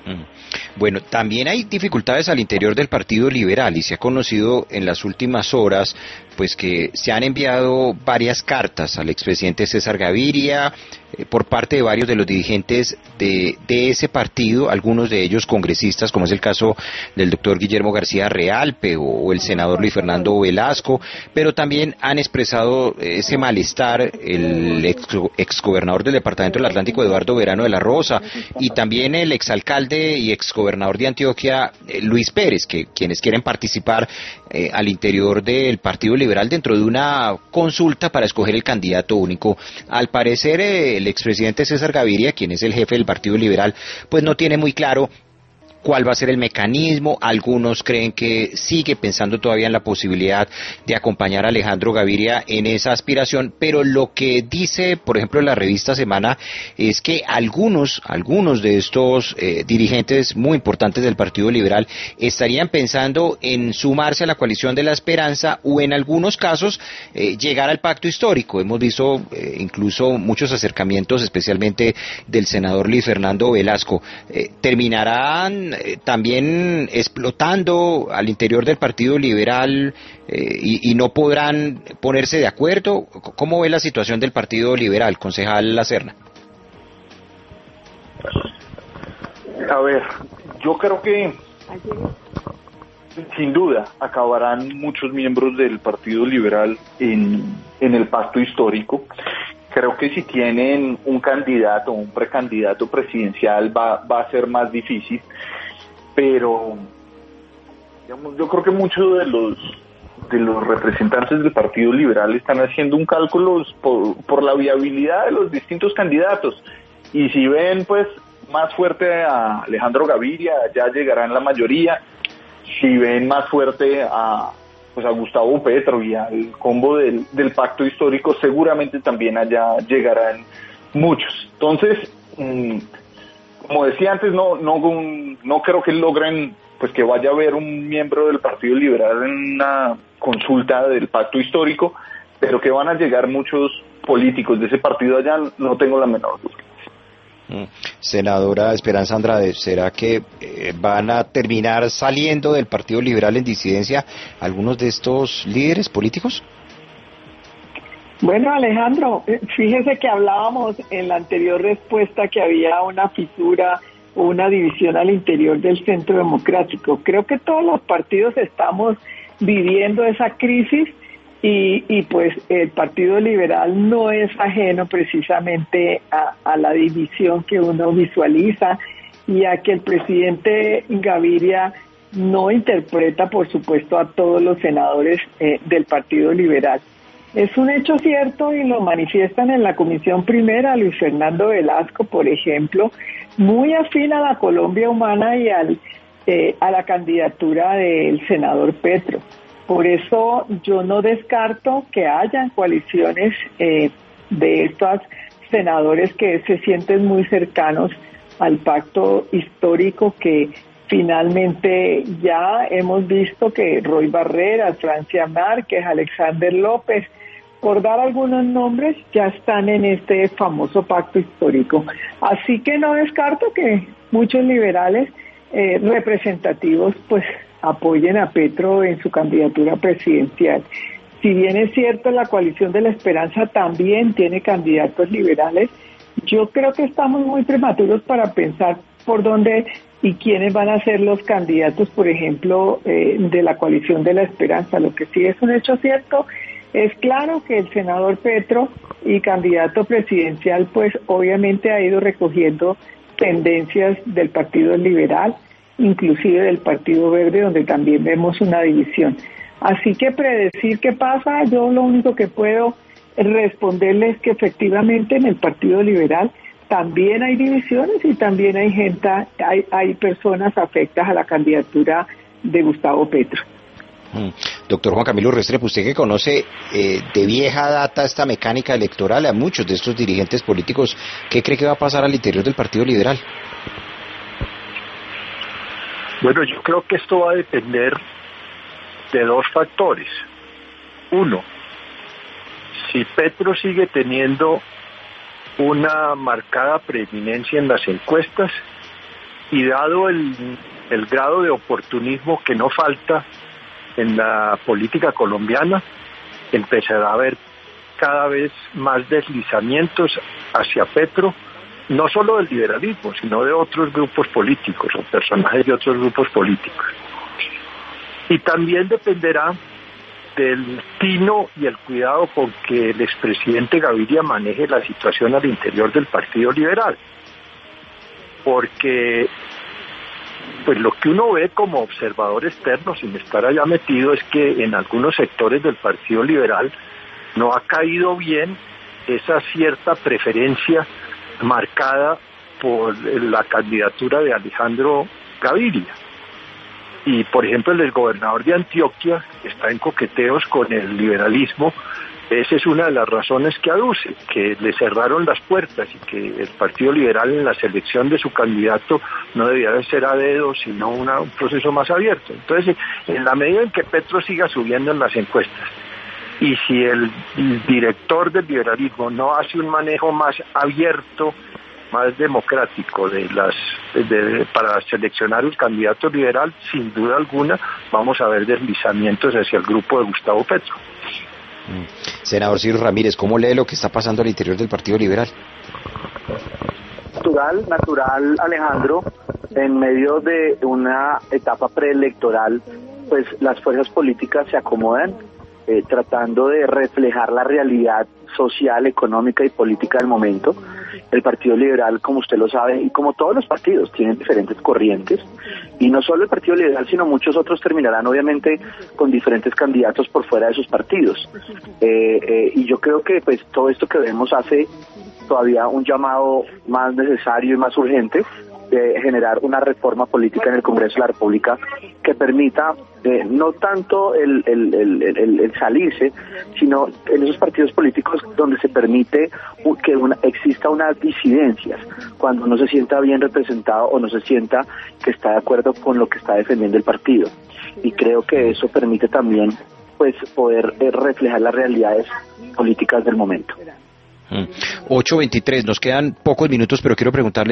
Mm. Bueno, también hay dificultades al interior del Partido Liberal y se ha conocido en las últimas horas pues que se han enviado varias cartas al expresidente César Gaviria por parte de varios de los dirigentes de ese partido, algunos de ellos congresistas, como es el caso del doctor Guillermo García Realpe o el senador Luis Fernando Velasco, pero también han expresado ese malestar el exgobernador del Departamento del Atlántico, Eduardo Verano de la Rosa, y también el exalcalde y exgobernador de Antioquia, Luis Pérez, quienes quieren participar al interior del Partido Liberal dentro de una consulta para escoger el candidato único. Al parecer, el expresidente César Gaviria, quien es el jefe del Partido Liberal, pues no tiene muy claro cuál va a ser el mecanismo. Algunos creen que sigue pensando todavía en la posibilidad de acompañar a Alejandro Gaviria en esa aspiración, pero lo que dice, por ejemplo, la revista Semana, es que algunos de estos dirigentes muy importantes del Partido Liberal estarían pensando en sumarse a la coalición de la esperanza o en algunos casos llegar al pacto histórico. Hemos visto incluso muchos acercamientos, especialmente del senador Luis Fernando Velasco. ¿Terminarán también explotando al interior del Partido Liberal y no podrán ponerse de acuerdo? ¿Cómo ve la situación del Partido Liberal, concejal Lacerna? A ver, yo creo que sin duda acabarán muchos miembros del Partido Liberal en el pacto histórico. Creo que si tienen un candidato, un precandidato presidencial va a ser más difícil, pero digamos, yo creo que muchos de los representantes del Partido Liberal están haciendo un cálculo por la viabilidad de los distintos candidatos, y si ven pues más fuerte a Alejandro Gaviria, ya llegarán la mayoría. Si ven más fuerte a Gustavo Petro y al combo del pacto histórico, seguramente también allá llegarán muchos. Entonces, como decía antes, no creo que logren pues que vaya a haber un miembro del Partido Liberal en una consulta del pacto histórico, pero que van a llegar muchos políticos de ese partido allá, no tengo la menor duda. Senadora Esperanza Andrade, ¿será que van a terminar saliendo del Partido Liberal en disidencia algunos de estos líderes políticos? Bueno, Alejandro, fíjese que hablábamos en la anterior respuesta que había una fisura o una división al interior del Centro Democrático. Creo que todos los partidos estamos viviendo esa crisis y pues el Partido Liberal no es ajeno precisamente a la división que uno visualiza y a que el presidente Gaviria no interpreta, por supuesto, a todos los senadores del Partido Liberal. Es un hecho cierto y lo manifiestan en la Comisión Primera Luis Fernando Velasco, por ejemplo, muy afín a la Colombia Humana y a la candidatura del senador Petro. Por eso yo no descarto que hayan coaliciones de estos senadores que se sienten muy cercanos al pacto histórico que finalmente ya hemos visto que Roy Barreras, Francia Márquez, Alexander López, por dar algunos nombres, ya están en este famoso pacto histórico. Así que no descarto que muchos liberales representativos pues apoyen a Petro en su candidatura presidencial. Si bien es cierto, la coalición de la esperanza también tiene candidatos liberales, yo creo que estamos muy prematuros para pensar por dónde y quiénes van a ser los candidatos, por ejemplo, de la coalición de la esperanza. Lo que sí es un hecho cierto, es claro que el senador Petro y candidato presidencial, pues obviamente ha ido recogiendo tendencias del Partido Liberal, inclusive del Partido Verde, donde también vemos una división. Así que predecir qué pasa, yo lo único que puedo responderles es que efectivamente en el Partido Liberal también hay divisiones y también hay gente, hay personas afectas a la candidatura de Gustavo Petro. Doctor Juan Camilo Restrepo, usted que conoce de vieja data esta mecánica electoral a muchos de estos dirigentes políticos, ¿qué cree que va a pasar al interior del Partido Liberal? Bueno, yo creo que esto va a depender de dos factores. Uno, si Petro sigue teniendo una marcada preeminencia en las encuestas, y dado el grado de oportunismo que no falta en la política colombiana, empezará a haber cada vez más deslizamientos hacia Petro, no solo del liberalismo, sino de otros grupos políticos o personajes de otros grupos políticos. Y también dependerá del tino y el cuidado con que el expresidente Gaviria maneje la situación al interior del Partido Liberal, porque pues lo que uno ve como observador externo, sin estar allá metido, es que en algunos sectores del Partido Liberal no ha caído bien esa cierta preferencia marcada por la candidatura de Alejandro Gaviria. Y por ejemplo el gobernador de Antioquia está en coqueteos con el liberalismo. Esa es una de las razones que aduce, que le cerraron las puertas y que el Partido Liberal en la selección de su candidato no debía de ser a dedo, sino un proceso más abierto. Entonces, en la medida en que Petro siga subiendo en las encuestas, y si el director del liberalismo no hace un manejo más abierto, más democrático para seleccionar el candidato liberal, sin duda alguna vamos a ver deslizamientos hacia el grupo de Gustavo Petro. Senador Ciro Ramírez, ¿cómo lee lo que está pasando al interior del Partido Liberal? Natural, Alejandro, en medio de una etapa preelectoral, pues las fuerzas políticas se acomodan, tratando de reflejar la realidad social, económica y política del momento. El Partido Liberal, como usted lo sabe, y como todos los partidos, tienen diferentes corrientes, y no solo el Partido Liberal, sino muchos otros terminarán obviamente con diferentes candidatos por fuera de sus partidos. Y yo creo que pues todo esto que vemos hace todavía un llamado más necesario y más urgente de generar una reforma política en el Congreso de la República que permita no tanto el salirse, sino en esos partidos políticos donde se permite que exista unas disidencias, cuando no se sienta bien representado o no se sienta que está de acuerdo con lo que está defendiendo el partido. Y creo que eso permite también pues poder reflejar las realidades políticas del momento. 8:23, nos quedan pocos minutos, pero quiero preguntarle